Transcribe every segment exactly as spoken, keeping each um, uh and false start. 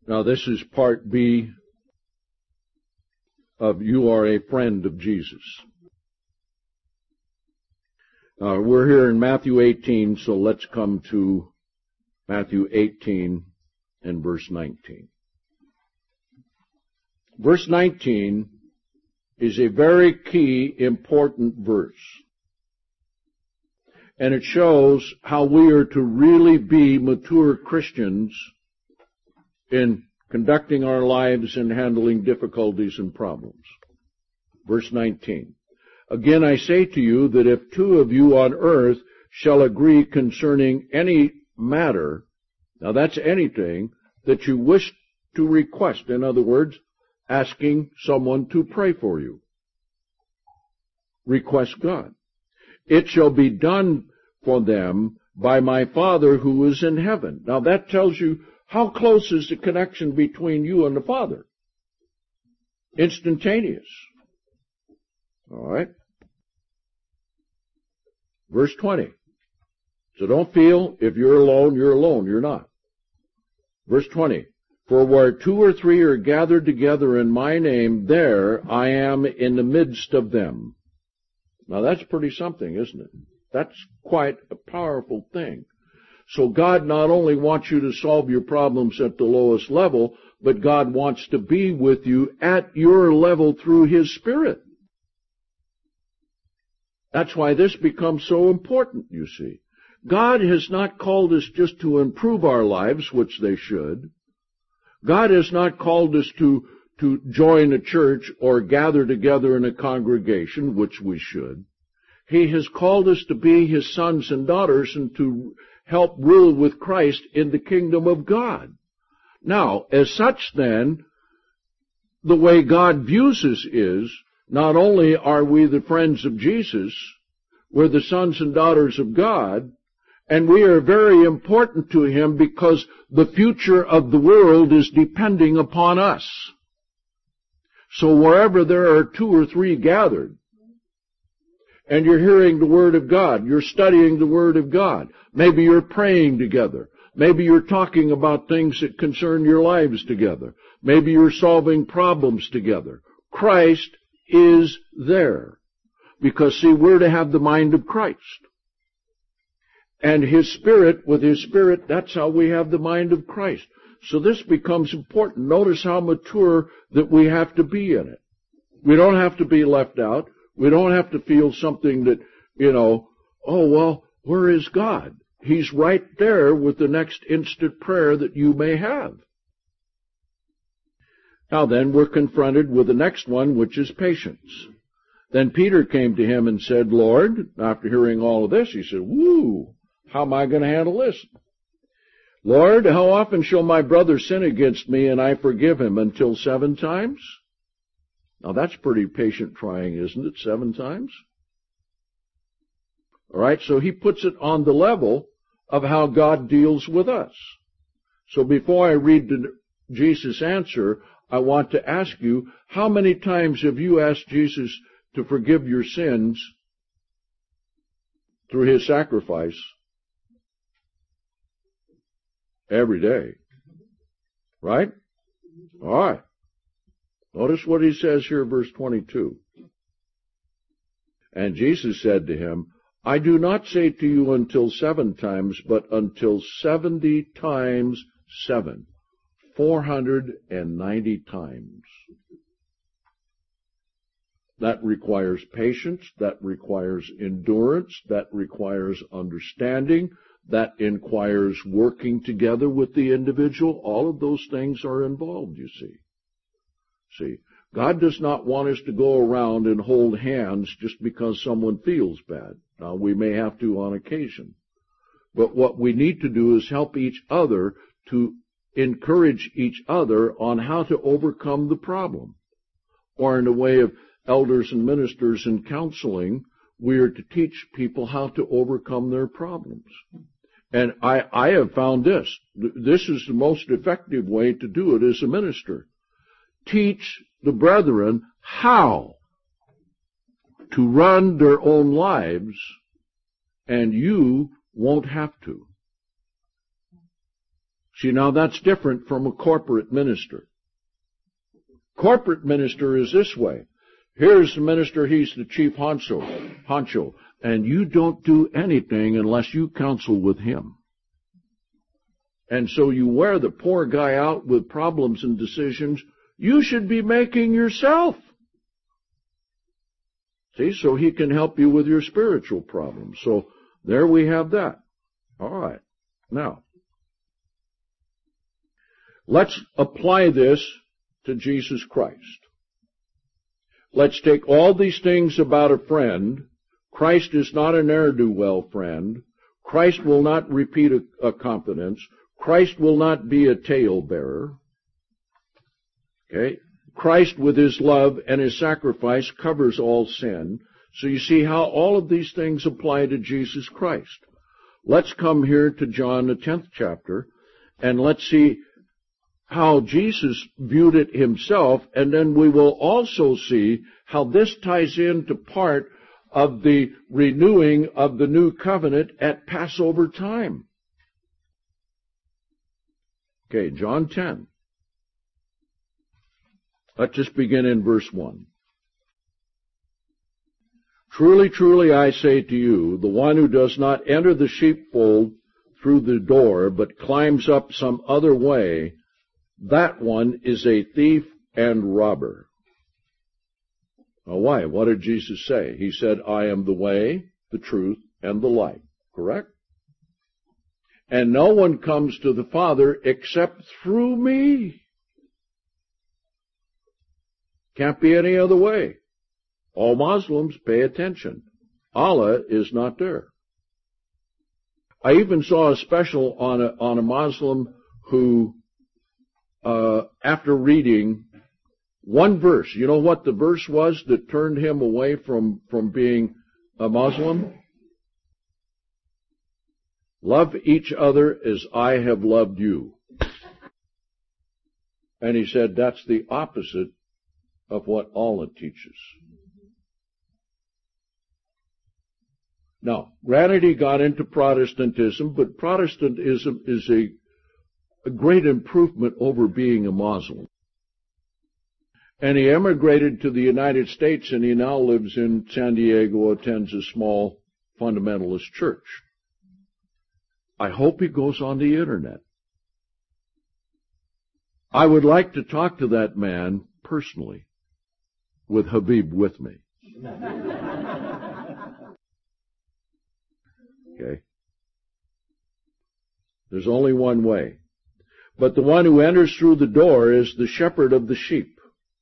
Now this is part B of You Are a Friend of Jesus. Uh, we're here in Matthew eighteen, so let's come to Matthew eighteen and verse nineteen. Verse nineteen is a very key, important verse. And it shows how we are to really be mature Christians in conducting our lives and handling difficulties and problems. Verse nineteen. Again I say to you that if two of you on earth shall agree concerning any matter, now that's anything that you wish to request. In other words, asking someone to pray for you. Request God. It shall be done for them by my Father who is in heaven. Now that tells you how close is the connection between you and the Father. Instantaneous. All right. Verse twenty. So don't feel if you're alone, you're alone. You're not. Verse twenty. For where two or three are gathered together in my name, there I am in the midst of them. Now that's pretty something, isn't it? That's quite a powerful thing. So God not only wants you to solve your problems at the lowest level, but God wants to be with you at your level through His Spirit. That's why this becomes so important, you see. God has not called us just to improve our lives, which they should. God has not called us to, to join a church or gather together in a congregation, which we should. He has called us to be His sons and daughters and to help rule with Christ in the kingdom of God. Now, as such then, the way God views us is, not only are we the friends of Jesus, we're the sons and daughters of God, and we are very important to Him because the future of the world is depending upon us. So wherever there are two or three gathered, and you're hearing the Word of God, you're studying the Word of God, maybe you're praying together, maybe you're talking about things that concern your lives together, maybe you're solving problems together, Christ is there. Because, see, we're to have the mind of Christ. And His Spirit, with His Spirit, that's how we have the mind of Christ. So this becomes important. Notice how mature that we have to be in it. We don't have to be left out. We don't have to feel something that, you know, oh, well, where is God? He's right there with the next instant prayer that you may have. Now then, we're confronted with the next one, which is patience. Then Peter came to Him and said, Lord, after hearing all of this, he said, woo, how am I going to handle this? Lord, how often shall my brother sin against me and I forgive him? Until seven times? Now that's pretty patient trying, isn't it? Seven times? All right, so he puts it on the level of how God deals with us. So before I read the, Jesus' answer, I want to ask you, how many times have you asked Jesus to forgive your sins through His sacrifice? Every day. Right? All right. Notice what He says here, verse twenty-two. And Jesus said to him, I do not say to you until seven times, but until seventy times seven. Four hundred and ninety times. That requires patience, that requires endurance, that requires understanding, that requires working together with the individual. All of those things are involved, you see. See, God does not want us to go around and hold hands just because someone feels bad. Now, we may have to on occasion. But what we need to do is help each other to encourage each other on how to overcome the problem. Or in the way of elders and ministers in counseling, we are to teach people how to overcome their problems. And I, I have found this. This is the most effective way to do it as a minister. Teach the brethren how to run their own lives, and you won't have to. See, now that's different from a corporate minister. Corporate minister is this way. Here's the minister, he's the chief honcho, honcho, and you don't do anything unless you counsel with him. And so you wear the poor guy out with problems and decisions you should be making yourself. See, so he can help you with your spiritual problems. So there we have that. All right. Now, let's apply this to Jesus Christ. Let's take all these things about a friend. Christ is not a ne'er-do-well friend. Christ will not repeat a, a confidence. Christ will not be a talebearer. Okay? Christ, with his love and his sacrifice, covers all sin. So you see how all of these things apply to Jesus Christ. Let's come here to John, the tenth chapter, and let's see how Jesus viewed it himself, and then we will also see how this ties into part of the renewing of the new covenant at Passover time. Okay, John ten. Let's just begin in verse one. Truly, truly, I say to you, the one who does not enter the sheepfold through the door, but climbs up some other way, that one is a thief and robber. Now, why? What did Jesus say? He said, I am the way, the truth, and the life. Correct? And no one comes to the Father except through me. Can't be any other way. All Muslims, pay attention. Allah is not there. I even saw a special on a, on a Muslim who, uh, after reading one verse, you know what the verse was that turned him away from, from being a Muslim? Love each other as I have loved you. And he said that's the opposite of what Allah teaches. Now, granted he got into Protestantism, but Protestantism is a, a great improvement over being a Muslim. And he emigrated to the United States, and he now lives in San Diego, attends a small fundamentalist church. I hope he goes on the internet. I would like to talk to that man personally, with Habib with me. Okay? There's only one way. But the one who enters through the door is the shepherd of the sheep.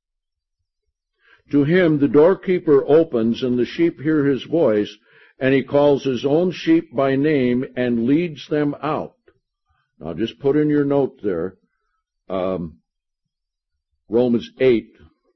To him the doorkeeper opens, and the sheep hear his voice, and he calls his own sheep by name and leads them out. Now just put in your note there, um, Romans eight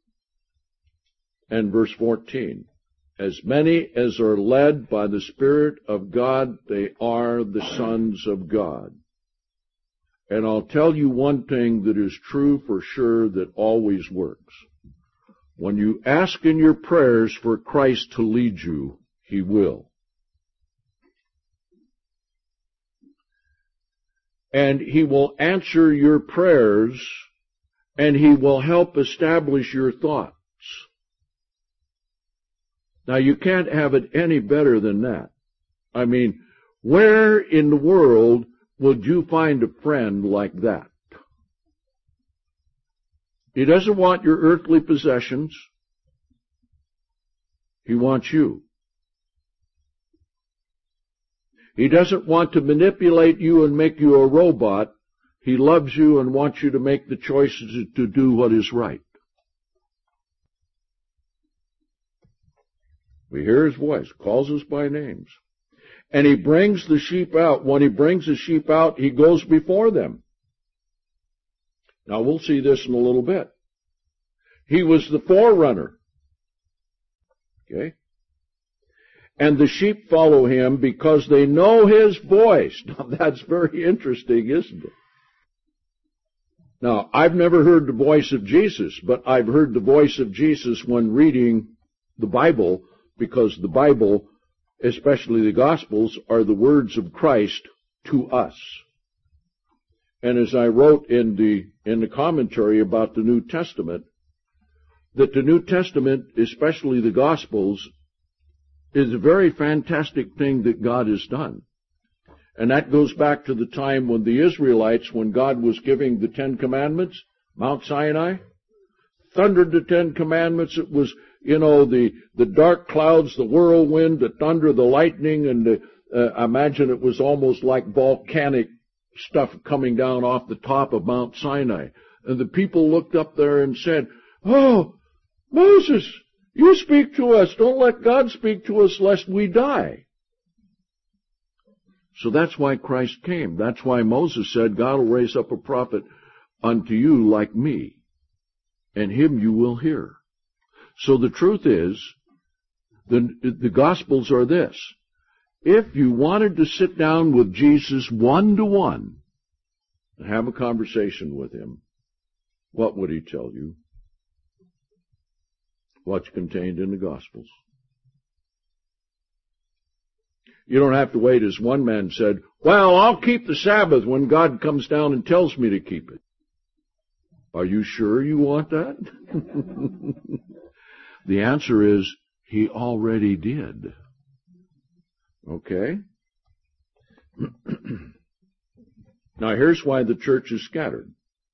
and verse fourteen. As many as are led by the Spirit of God, they are the sons of God. And I'll tell you one thing that is true for sure that always works. When you ask in your prayers for Christ to lead you, He will. And He will answer your prayers, and He will help establish your thoughts. Now, you can't have it any better than that. I mean, where in the world would you find a friend like that? He doesn't want your earthly possessions. He wants you. He doesn't want to manipulate you and make you a robot. He loves you and wants you to make the choices to do what is right. We hear His voice, calls us by names. And He brings the sheep out. When He brings the sheep out, He goes before them. Now, we'll see this in a little bit. He was the forerunner. Okay? And the sheep follow Him because they know His voice. Now, that's very interesting, isn't it? Now, I've never heard the voice of Jesus, but I've heard the voice of Jesus when reading the Bible, because the Bible, especially the Gospels, are the words of Christ to us. and as I wrote in the, in the commentary about the New Testament, that the New Testament, especially the Gospels, is a very fantastic thing that God has done. And that goes back to the time when the Israelites, when God was giving the Ten Commandments, Mount Sinai, thundered the Ten Commandments. It was, you know, the, the dark clouds, the whirlwind, the thunder, the lightning, and the, uh, I imagine it was almost like volcanic stuff coming down off the top of Mount Sinai. And the people looked up there and said, "Oh, Moses, you speak to us. Don't let God speak to us lest we die." So that's why Christ came. That's why Moses said, "God will raise up a prophet unto you like me, and him you will hear." So the truth is, the, the Gospels are this. If you wanted to sit down with Jesus one-to-one and have a conversation with him, what would he tell you? What's contained in the Gospels. You don't have to wait, as one man said, "Well, I'll keep the Sabbath when God comes down and tells me to keep it." Are you sure you want that? The answer is, he already did. Okay? Now here's why the church is scattered.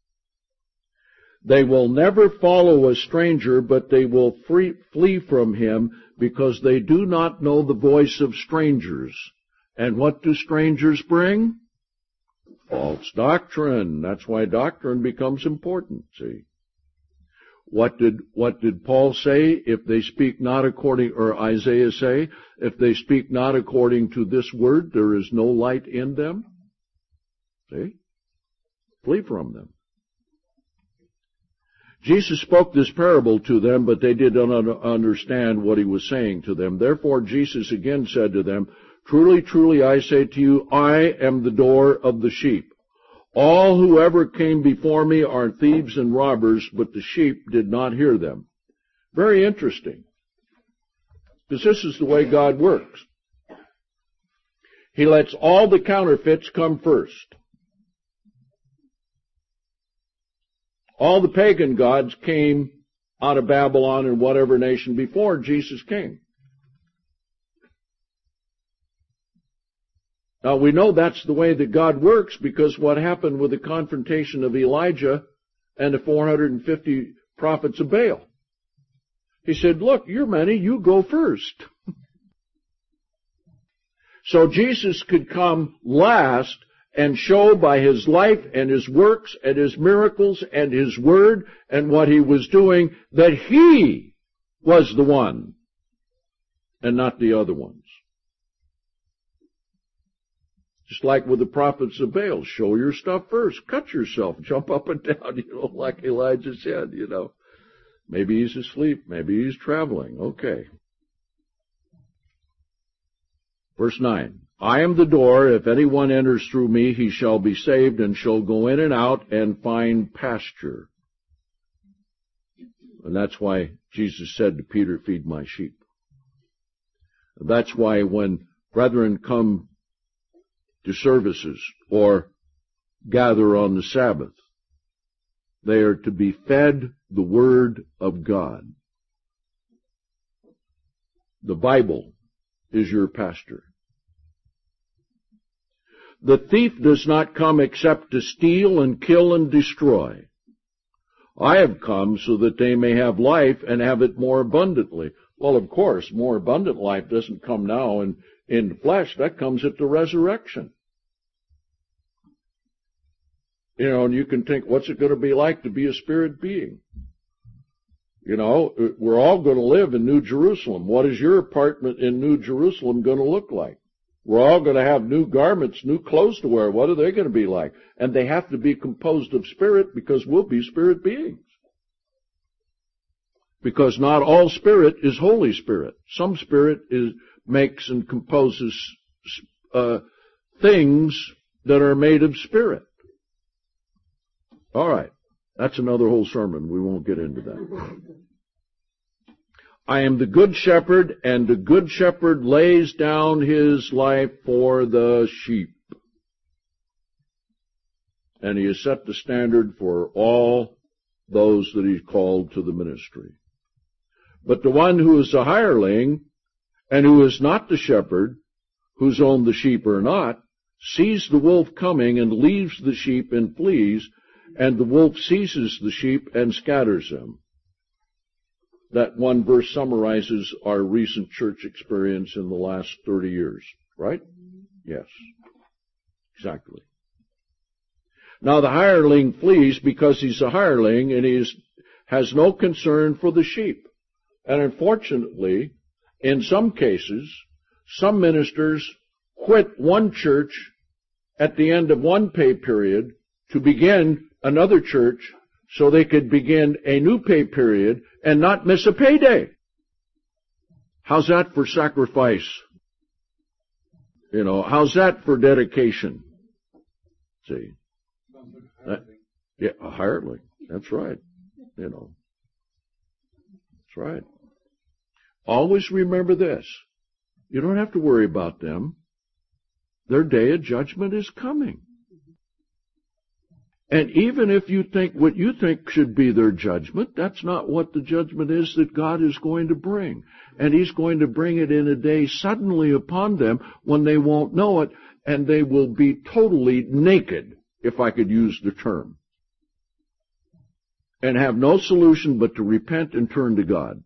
They will never follow a stranger, but they will free, flee from him, because they do not know the voice of strangers. And what do strangers bring? False doctrine. That's why doctrine becomes important, see. What did, what did Paul say? If they speak not according, or Isaiah say, if they speak not according to this word, there is no light in them. See? Flee from them. Jesus spoke this parable to them, but they did not understand what he was saying to them. Therefore Jesus again said to them, "Truly, truly, I say to you, I am the door of the sheep. All who ever came before me are thieves and robbers, but the sheep did not hear them." Very interesting. Because this is the way God works. He lets all the counterfeits come first. All the pagan gods came out of Babylon and whatever nation before Jesus came. Now we know that's the way that God works, because what happened with the confrontation of Elijah and the four hundred fifty prophets of Baal? He said, "Look, you're many, you go first." So Jesus could come last and show by his life and his works and his miracles and his word and what he was doing that he was the one and not the other ones. Just like with the prophets of Baal, show your stuff first, cut yourself, jump up and down, you know, like Elijah said, you know. Maybe he's asleep, maybe he's traveling, okay. Verse nine, "I am the door. If anyone enters through me, he shall be saved and shall go in and out and find pasture." And that's why Jesus said to Peter, "Feed my sheep." That's why when brethren come to services or gather on the Sabbath, they are to be fed the Word of God. The Bible is your pastor. The thief does not come except to steal and kill and destroy. I have come so that they may have life and have it more abundantly. Well, of course, more abundant life doesn't come now in, in the flesh. That comes at the resurrection. You know, and you can think, what's it going to be like to be a spirit being? You know, we're all going to live in New Jerusalem. What is your apartment in New Jerusalem going to look like? We're all going to have new garments, new clothes to wear. What are they going to be like? And they have to be composed of spirit, because we'll be spirit beings. Because not all spirit is Holy Spirit. Some spirit is, makes and composes uh, things that are made of spirit. All right. That's another whole sermon. We won't get into that. I am the good shepherd, and the good shepherd lays down his life for the sheep. And he has set the standard for all those that he's called to the ministry. But the one who is a hireling, and who is not the shepherd, whose own the sheep are not, sees the wolf coming and leaves the sheep and flees, and the wolf seizes the sheep and scatters them. That one verse summarizes our recent church experience in the last thirty years, right? Yes, exactly. Now the hireling flees because he's a hireling and he has no concern for the sheep. And unfortunately, in some cases, some ministers quit one church at the end of one pay period to begin another church so they could begin a new pay period and not miss a payday. How's that for sacrifice? You know, how's that for dedication? See? That, yeah, a hireling. That's right. You know. That's right. Always remember this. You don't have to worry about them. Their day of judgment is coming. And even if you think what you think should be their judgment, that's not what the judgment is that God is going to bring. And He's going to bring it in a day suddenly upon them when they won't know it, and they will be totally naked, if I could use the term, and have no solution but to repent and turn to God.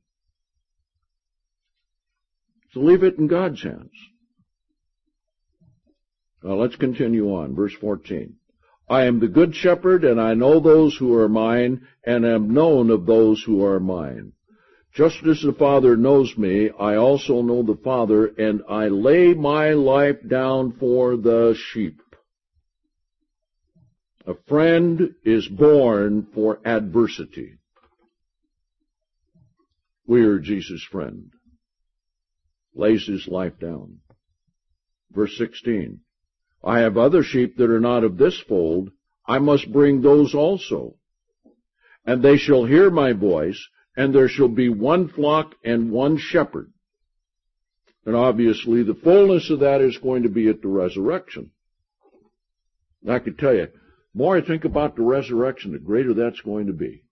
So leave it in God's hands. Now let's continue on. Verse fourteen. I am the good shepherd, and I know those who are mine, and am known of those who are mine. Just as the Father knows me, I also know the Father, and I lay my life down for the sheep. A friend is born for adversity. We are Jesus' friend. Lays his life down. Verse sixteen. I have other sheep that are not of this fold. I must bring those also. And they shall hear my voice, and there shall be one flock and one shepherd. And obviously the fullness of that is going to be at the resurrection. I can tell you, the more I think about the resurrection, the greater that's going to be.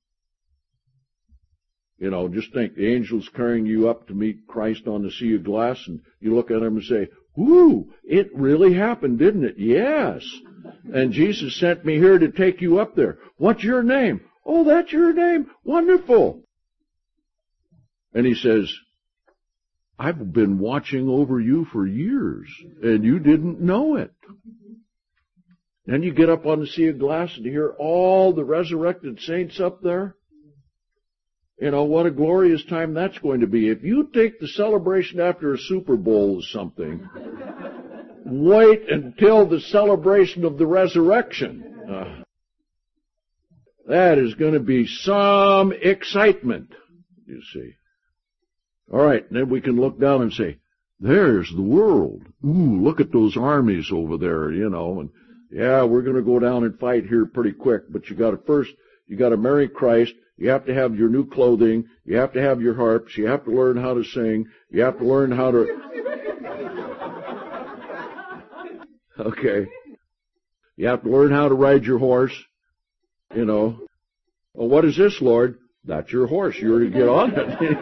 You know, just think, the angels carrying you up to meet Christ on the sea of glass, and you look at him and say, "Whoo, it really happened, didn't it?" "Yes. And Jesus sent me here to take you up there." "What's your name?" "Oh, that's your name. Wonderful." And he says, "I've been watching over you for years, and you didn't know it." Then you get up on the sea of glass and you hear all the resurrected saints up there. You know, what a glorious time that's going to be. If you take the celebration after a Super Bowl or something, wait until the celebration of the resurrection. Uh, that is going to be some excitement, you see. All right, then we can look down and say, there's the world. Ooh, look at those armies over there, you know, and yeah, we're going to go down and fight here pretty quick, but you got to first, you got to marry Christ. You have to have your new clothing. You have to have your harps. You have to learn how to sing. You have to learn how to... Okay. You have to learn how to ride your horse. You know. Well, what is this, Lord? That's your horse. You're to get on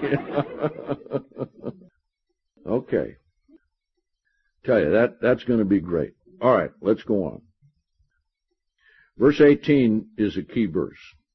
it. Okay. Tell you, that, that's going to be great. All right, let's go on. Verse eighteen is a key verse.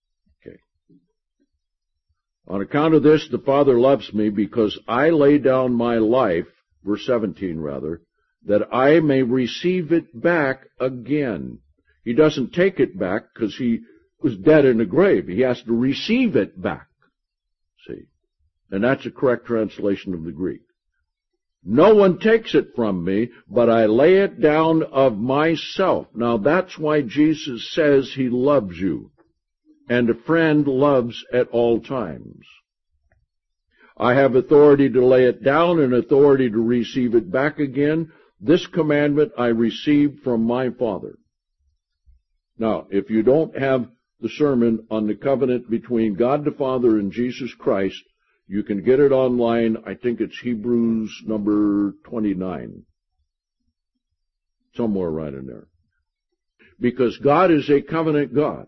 On account of this, the Father loves me, because I lay down my life, verse seventeen rather, that I may receive it back again. He doesn't take it back because he was dead in the grave. He has to receive it back. See? And that's a correct translation of the Greek. No one takes it from me, but I lay it down of myself. Now that's why Jesus says he loves you. And a friend loves at all times. I have authority to lay it down and authority to receive it back again. This commandment I received from my Father. Now, if you don't have the sermon on the covenant between God the Father and Jesus Christ, you can get it online. I think it's Hebrews number twenty-nine. Somewhere right in there. because God is a covenant God.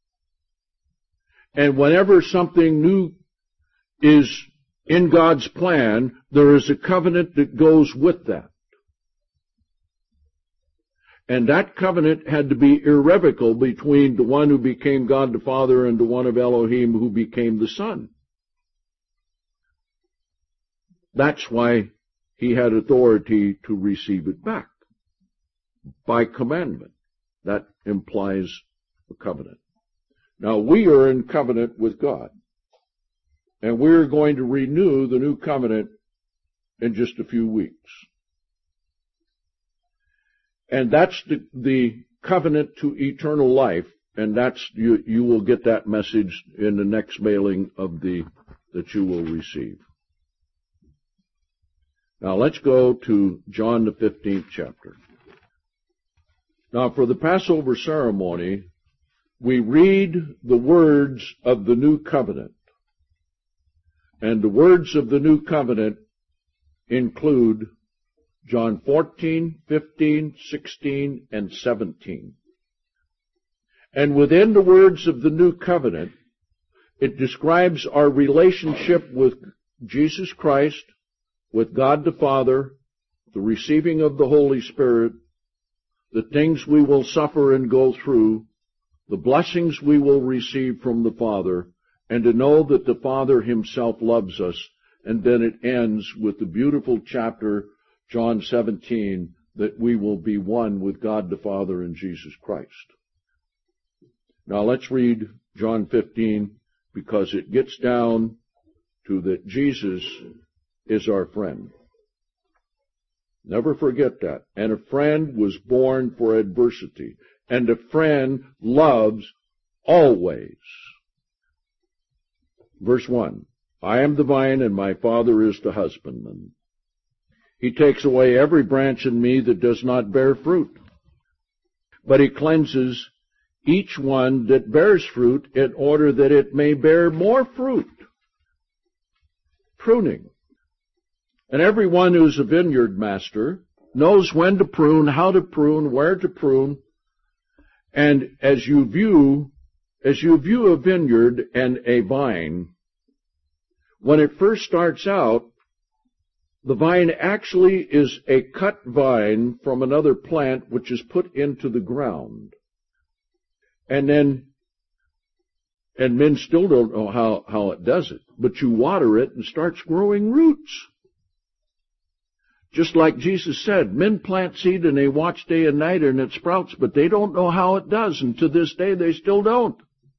And whenever something new is in God's plan, there is a covenant that goes with that. And that covenant had to be irrevocable between the one who became God the Father and the one of Elohim who became the Son. That's why he had authority to receive it back by commandment. That implies a covenant. Now, we are in covenant with God, and we're going to renew the new covenant in just a few weeks. And that's the, the covenant to eternal life, and that's you, you will get that message in the next mailing of the that you will receive. Now let's go to John the fifteenth chapter. Now for the Passover ceremony, we read the words of the new covenant. And the words of the new covenant include John fourteen, fifteen, sixteen, and seventeen. And within the words of the new covenant, it describes our relationship with Jesus Christ, with God the Father, the receiving of the Holy Spirit, the things we will suffer and go through, the blessings we will receive from the Father, and to know that the Father himself loves us. And then it ends with the beautiful chapter, John seventeen, that we will be one with God the Father and Jesus Christ. Now let's read John fifteen, because it gets down to that Jesus is our friend. Never forget that. And a friend was born for adversity, and a friend loves always. Verse one, I am the vine, and my Father is the husbandman. He takes away every branch in me that does not bear fruit, but he cleanses each one that bears fruit in order that it may bear more fruit. Pruning. And everyone who's a vineyard master knows when to prune, how to prune, where to prune. And as you view, as you view a vineyard and a vine, when it first starts out, the vine actually is a cut vine from another plant which is put into the ground. And then, and men still don't know how, how it does it, but you water it and starts growing roots. Just like Jesus said, men plant seed and they watch day and night and it sprouts, but they don't know how it does, and to this day they still don't.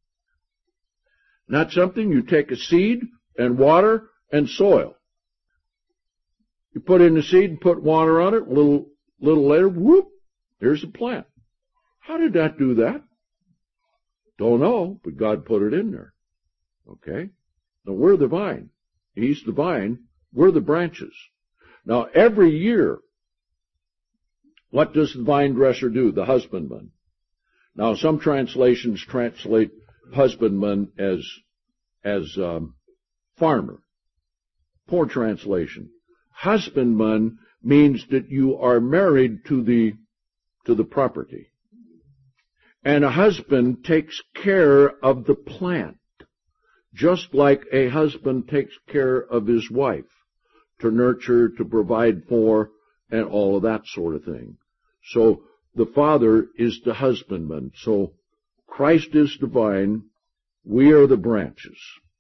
Not something you take a seed and water and soil. You put in the seed and put water on it, a little, little later, whoop, there's a plant. How did that do that? Don't know, but God put it in there. Okay? Now we're the vine. He's the vine. We're the branches. Now every year, what does the vine dresser do? The husbandman. Now some translations translate husbandman as, as, um, farmer. Poor translation. Husbandman means that you are married to the, to the property. And a husband takes care of the plant, just like a husband takes care of his wife, to nurture, to provide for, and all of that sort of thing. So the Father is the husbandman. So Christ is the vine, we are the branches.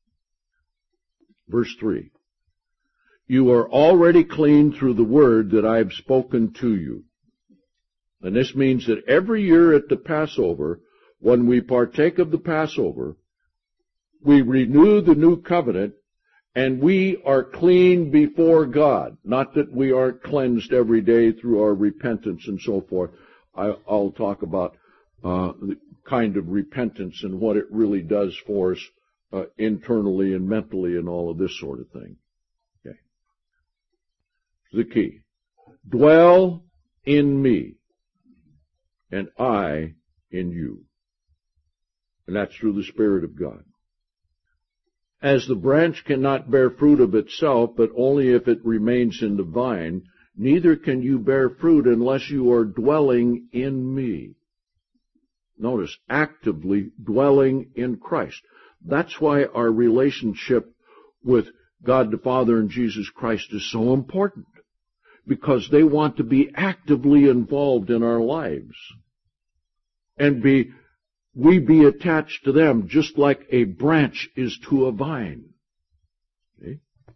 Verse three. You are already clean through the word that I have spoken to you. And this means that every year at the Passover, when we partake of the Passover, we renew the new covenant, and we are clean before God. Not that we aren't cleansed every day through our repentance and so forth. I, I'll talk about uh, the kind of repentance and what it really does for us uh, internally and mentally and all of this sort of thing. Okay. The key. Dwell in me, and I in you. And that's through the Spirit of God. As the branch cannot bear fruit of itself, but only if it remains in the vine, neither can you bear fruit unless you are dwelling in me. Notice, actively dwelling in Christ. That's why our relationship with God the Father and Jesus Christ is so important. Because they want to be actively involved in our lives. And be, we be attached to them just like a branch is to a vine. Okay?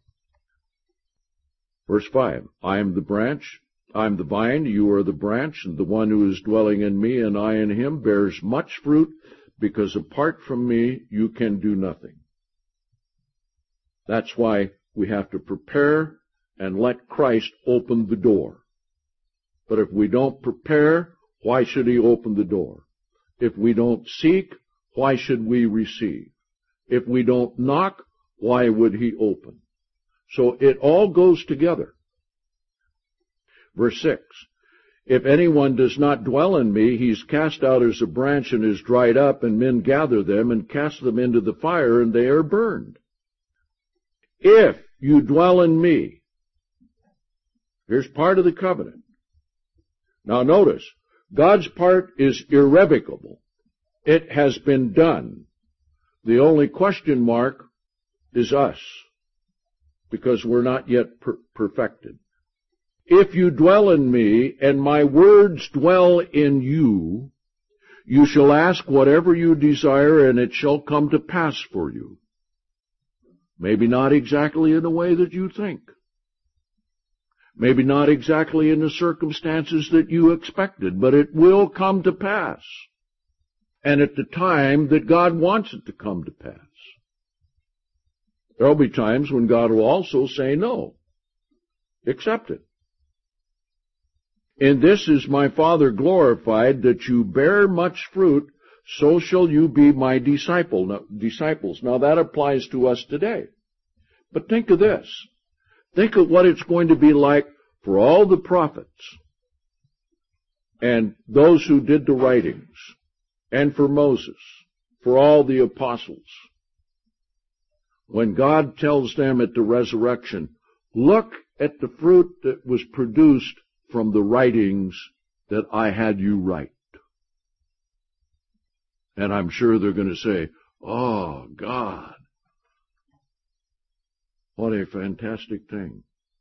Verse five, I am the branch, I am the vine, you are the branch, and the one who is dwelling in me and I in him bears much fruit, because apart from me you can do nothing. That's why we have to prepare and let Christ open the door. But if we don't prepare, why should he open the door? If we don't seek, why should we receive? If we don't knock, why would he open? So it all goes together. Verse six, if anyone does not dwell in me, he is cast out as a branch and is dried up, and men gather them and cast them into the fire, and they are burned. If you dwell in me, here's part of the covenant. Now notice, God's part is irrevocable. It has been done. The only question mark is us, because we're not yet per- perfected. If you dwell in me, and my words dwell in you, you shall ask whatever you desire, and it shall come to pass for you. Maybe not exactly in the way that you think. Maybe not exactly in the circumstances that you expected, but it will come to pass. And at the time that God wants it to come to pass. There will be times when God will also say no. Accept it. In this is my Father glorified, that you bear much fruit, so shall you be my disciple, no, disciples. Now that applies to us today. But think of this. Think of what it's going to be like for all the prophets and those who did the writings, and for Moses, for all the apostles. When God tells them at the resurrection, look at the fruit that was produced from the writings that I had you write. And I'm sure they're going to say, oh, God, what a fantastic thing.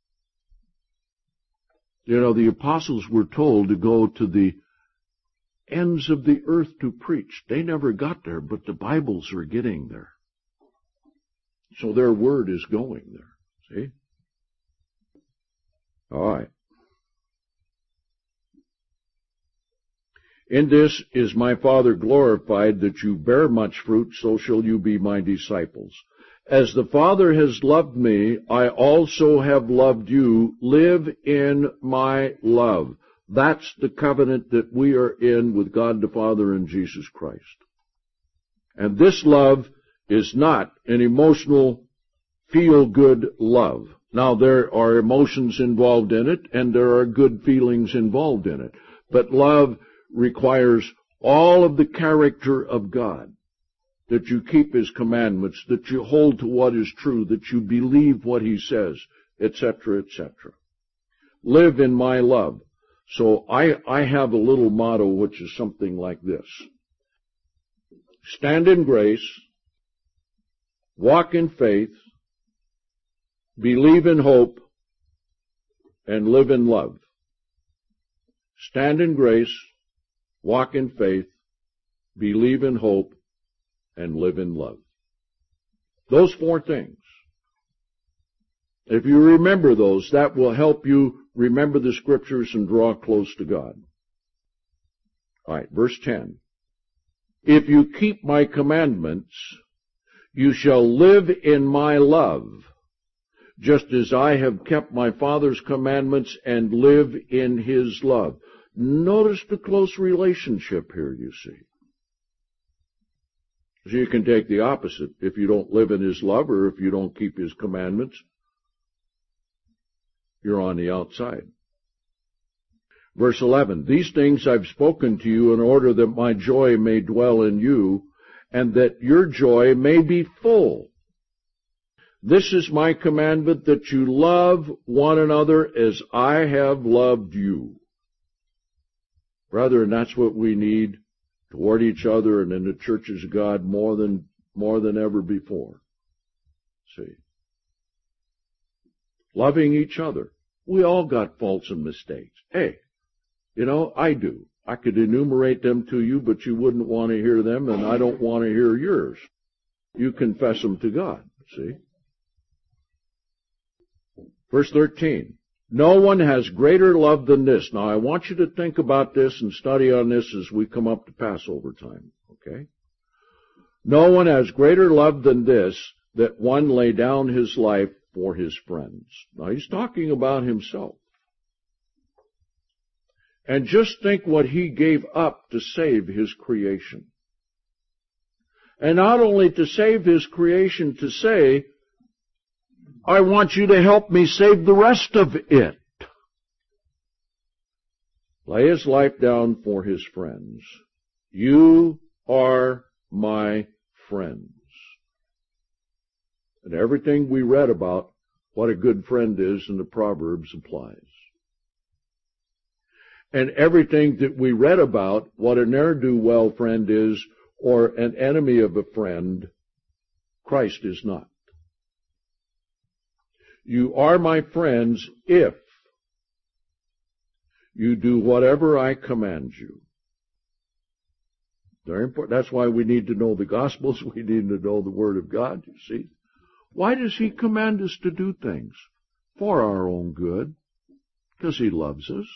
You know, the apostles were told to go to the ends of the earth to preach. They never got there, but the Bibles are getting there. So their word is going there. See? All right. In this is my Father glorified, that you bear much fruit, so shall you be my disciples. As the Father has loved me, I also have loved you. Live in my love. That's the covenant that we are in with God the Father and Jesus Christ. And this love is not an emotional, feel-good love. Now, there are emotions involved in it, and there are good feelings involved in it. But love requires all of the character of God. That you keep His commandments, that you hold to what is true, that you believe what He says, et cetera, et cetera. Live in my love. So I, I have a little motto which is something like this. Stand in grace, walk in faith, believe in hope, and live in love. Stand in grace, walk in faith, believe in hope, and live in love. Those four things. If you remember those, that will help you remember the Scriptures and draw close to God. All right, verse ten. If you keep my commandments, you shall live in my love, just as I have kept my Father's commandments and live in His love. Notice the close relationship here, you see. So you can take the opposite. If you don't live in His love, or if you don't keep His commandments, you're on the outside. Verse eleven, these things I've spoken to you in order that my joy may dwell in you, and that your joy may be full. This is my commandment, that you love one another as I have loved you. Brethren, that's what we need toward each other and in the churches of God more than, more than ever before. See? Loving each other. We all got faults and mistakes. Hey, you know, I do. I could enumerate them to you, but you wouldn't want to hear them, and I don't want to hear yours. You confess them to God, see? Verse thirteen. No one has greater love than this. Now, I want you to think about this and study on this as we come up to Passover time, okay? No one has greater love than this, that one lay down his life for his friends. Now, he's talking about himself. And just think what he gave up to save his creation. And not only to save his creation, to say, I want you to help me save the rest of it. Lay his life down for his friends. You are my friends. And everything we read about what a good friend is in the Proverbs applies. And everything that we read about what a ne'er-do-well friend is or an enemy of a friend, Christ is not. You are my friends if you do whatever I command you. Very important. That's why we need to know the Gospels. We need to know the Word of God, you see. Why does He command us to do things? For our own good. Because He loves us.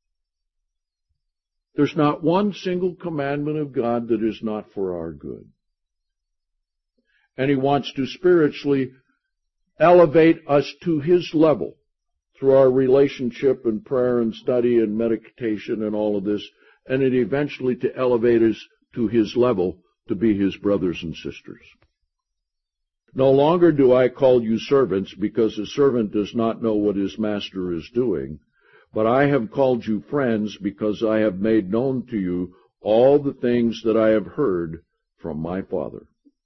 There's not one single commandment of God that is not for our good. And He wants to spiritually elevate us to His level through our relationship and prayer and study and meditation and all of this, and it eventually to elevate us to His level to be His brothers and sisters. No longer do I call you servants, because a servant does not know what his master is doing, but I have called you friends, because I have made known to you all the things that I have heard from my Father.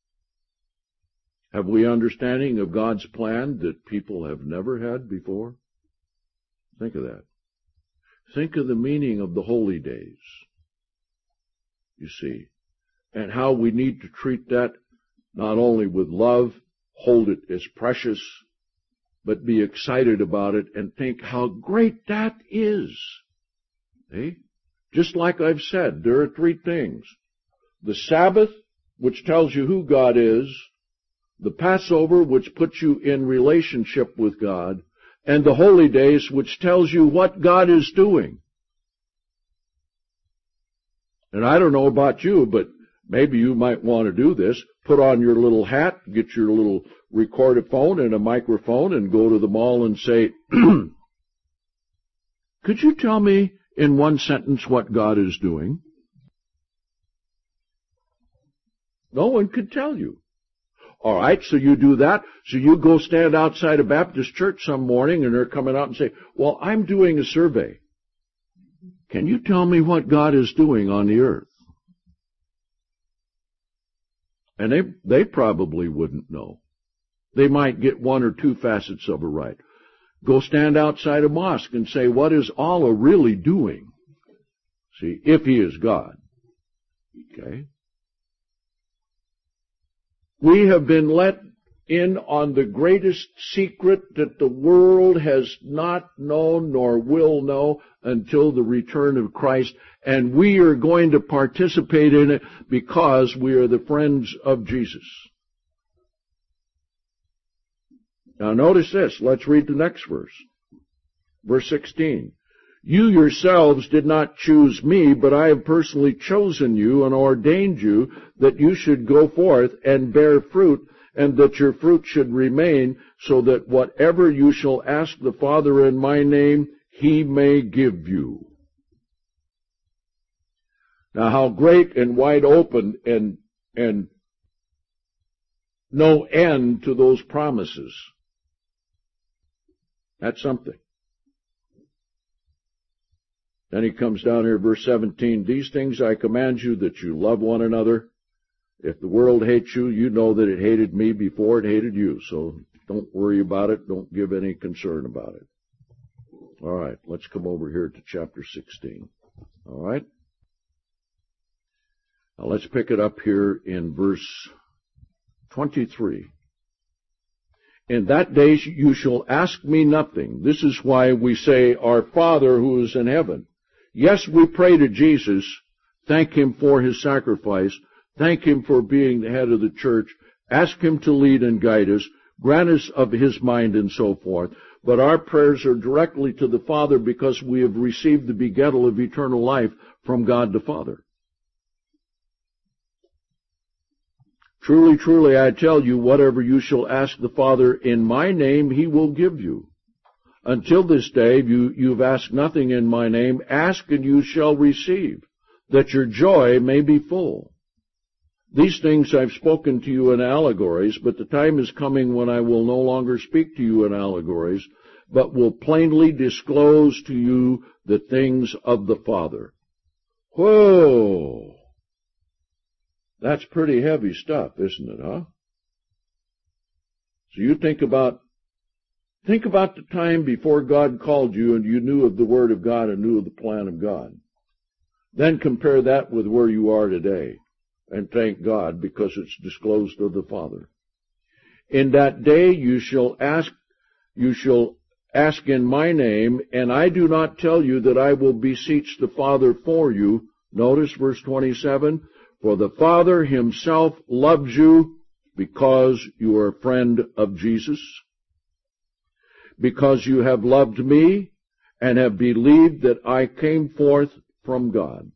Have we understanding of God's plan that people have never had before? Think of that. Think of the meaning of the holy days, you see, and how we need to treat that not only with love, hold it as precious, but be excited about it and think how great that is. Eh? Just like I've said, there are three things. The Sabbath, which tells you who God is, the Passover, which puts you in relationship with God, and the holy days, which tells you what God is doing. And I don't know about you, but maybe you might want to do this. Put on your little hat, get your little recordophone and a microphone, and go to the mall and say, could you tell me in one sentence what God is doing? No one could tell you. All right, so you do that. So you go stand outside a Baptist church some morning, and they're coming out and say, well, I'm doing a survey. Can you tell me what God is doing on the earth? And they they probably wouldn't know. They might get one or two facets of it right. Go stand outside a mosque and say, what is Allah really doing? See, if He is God. Okay? We have been let in on the greatest secret that the world has not known nor will know until the return of Christ, and we are going to participate in it because we are the friends of Jesus. Now notice this. Let's read the next verse. Verse sixteen. You yourselves did not choose me, but I have personally chosen you and ordained you that you should go forth and bear fruit, and that your fruit should remain, so that whatever you shall ask the Father in my name, He may give you. Now how great and wide open and, and no end to those promises. That's something. Then he comes down here, verse seventeen, these things I command you, that you love one another. If the world hates you, you know that it hated me before it hated you. So don't worry about it. Don't give any concern about it. All right, let's come over here to chapter sixteen. All right? Now let's pick it up here in verse twenty-three. In that day you shall ask me nothing. This is why we say, Our Father who is in heaven. Yes, we pray to Jesus, thank Him for His sacrifice, thank Him for being the head of the church, ask Him to lead and guide us, grant us of His mind and so forth. But our prayers are directly to the Father because we have received the begettal of eternal life from God the Father. Truly, truly, I tell you, whatever you shall ask the Father in my name, He will give you. Until this day, you, you've asked nothing in my name. Ask and you shall receive, that your joy may be full. These things I've spoken to you in allegories, but the time is coming when I will no longer speak to you in allegories, but will plainly disclose to you the things of the Father. Whoa! That's pretty heavy stuff, isn't it, huh? So you think about, think about the time before God called you and you knew of the Word of God and knew of the plan of God. Then compare that with where you are today. And thank God, because it's disclosed of the Father. In that day you shall ask, you shall ask in my name, and I do not tell you that I will beseech the Father for you. Notice verse twenty-seven. For the Father Himself loves you because you are a friend of Jesus, because you have loved me and have believed that I came forth from God.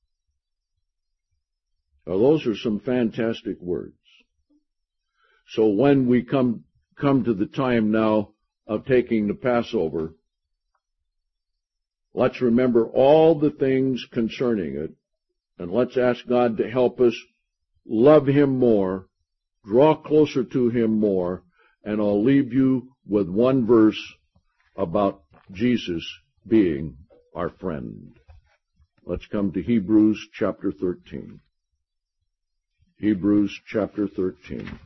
Now, those are some fantastic words. So when we come, come to the time now of taking the Passover, let's remember all the things concerning it, and let's ask God to help us love Him more, draw closer to Him more, and I'll leave you with one verse about Jesus being our friend. Let's come to Hebrews chapter thirteen. Hebrews chapter thirteen,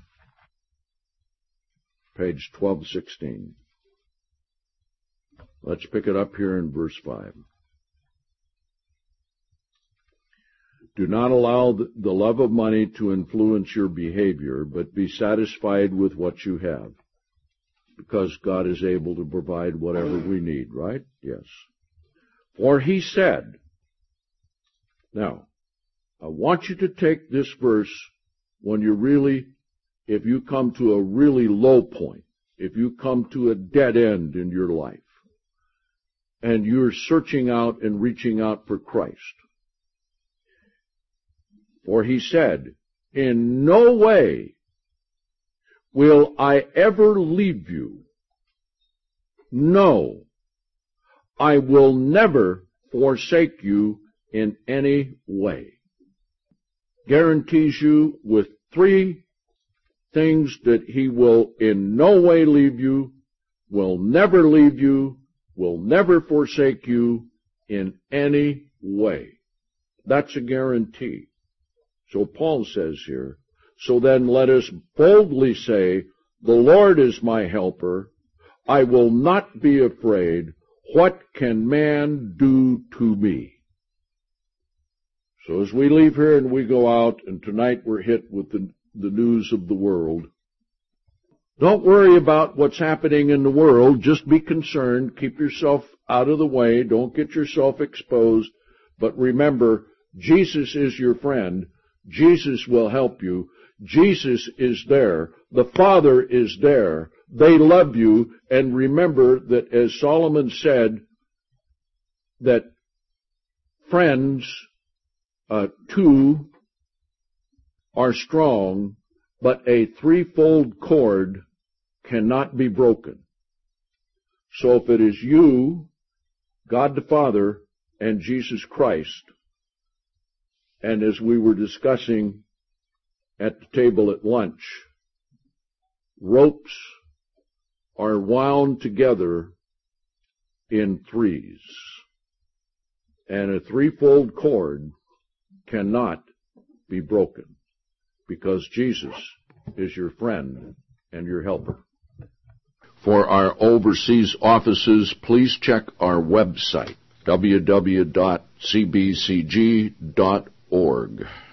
page twelve sixteen. Let's pick it up here in verse five. Do not allow the love of money to influence your behavior, but be satisfied with what you have, because God is able to provide whatever we need, right? Yes. For He said, now, I want you to take this verse when you really, if you come to a really low point, if you come to a dead end in your life, and you're searching out and reaching out for Christ. For He said, in no way will I ever leave you. No, I will never forsake you in any way. Guarantees you with three things that He will in no way leave you, will never leave you, will never forsake you in any way. That's a guarantee. So Paul says here, so then let us boldly say, the Lord is my helper. I will not be afraid. What can man do to me? So as we leave here and we go out, and tonight we're hit with the, the news of the world, don't worry about what's happening in the world. Just be concerned. Keep yourself out of the way. Don't get yourself exposed. But remember, Jesus is your friend. Jesus will help you. Jesus is there. The Father is there. They love you. And remember that as Solomon said, that friends, uh, two are strong, but a threefold cord cannot be broken. So if it is you, God the Father, and Jesus Christ, and as we were discussing at the table at lunch, ropes are wound together in threes, and a threefold cord cannot be broken, because Jesus is your friend and your helper. For our overseas offices, please check our website, w w w dot c b c g dot org.